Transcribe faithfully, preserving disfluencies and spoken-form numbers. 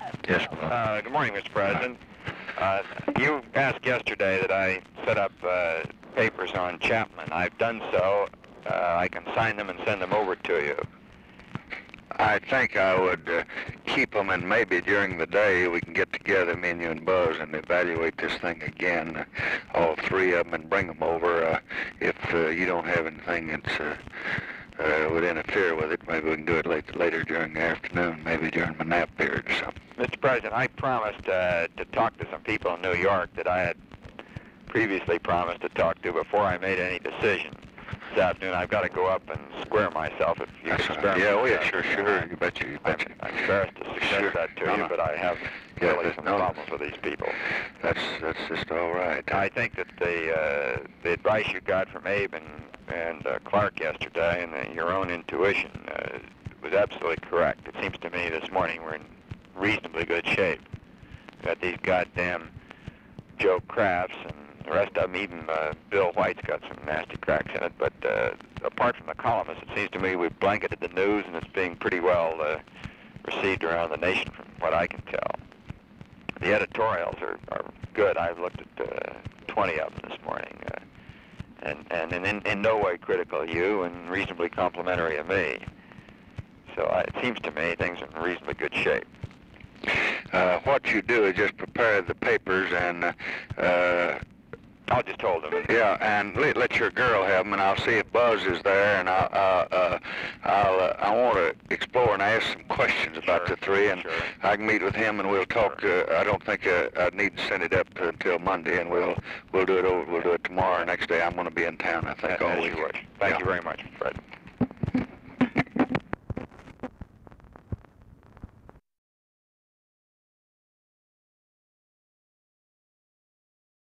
Yes, Uh, good morning, Mister President. Uh, you asked yesterday that I set up uh, papers on Chapman. I've done so. Uh, I can sign them and send them over to you. I think I would uh, keep them, and maybe during the day we can get together, me and you and Buzz, and evaluate this thing again, uh, all three of them, and bring them over. Uh, if uh, you don't have anything that's uh, uh, would interfere with it, maybe we can do it late, later during the afternoon, maybe during my nap period or something. Mister President, I promised uh, to talk to some people in New York that I had previously promised to talk to before I made any decision. This afternoon, I've got to go up and square myself. If you That's could right. spare me Yeah, oh, yeah, that. sure, sure. You betcha, you betcha. I'm, I'm embarrassed to suggest Sure. that to No, you, no. but I have Yeah, really that- some no. problems with these people. That's that's just all right. I think that the uh, the advice you got from Abe and, and uh, Clark yesterday, and uh, your own intuition, uh, was absolutely correct. It seems to me this morning we're in reasonably good shape. We got these goddamn Joe Crafts and the rest of them, even uh, Bill White's got some nasty cracks in it. But uh, apart from the columnists, it seems to me we've blanketed the news, and it's being pretty well uh, received around the nation, from what I can tell. The editorials are, are good. I've looked at uh, twenty of them this morning, uh, and, and in, in no way critical of you and reasonably complimentary of me. So uh, it seems to me things are in reasonably good shape. Uh, what you do is just prepare the papers and uh, uh, I'll just hold them. yeah, and let, let your girl have them, and I'll see if Buzz is there, and I'll, uh, uh, I'll uh, I want to explore and ask some questions about Sure, the three, and sure. I can meet with him, and we'll talk. Uh, I don't think uh, I need to send it up until Monday, and we'll we'll do it over. We'll do it tomorrow or next day. I'm going to be in town, I think, all As week. you wish. Thank Yeah. you very much, Fred.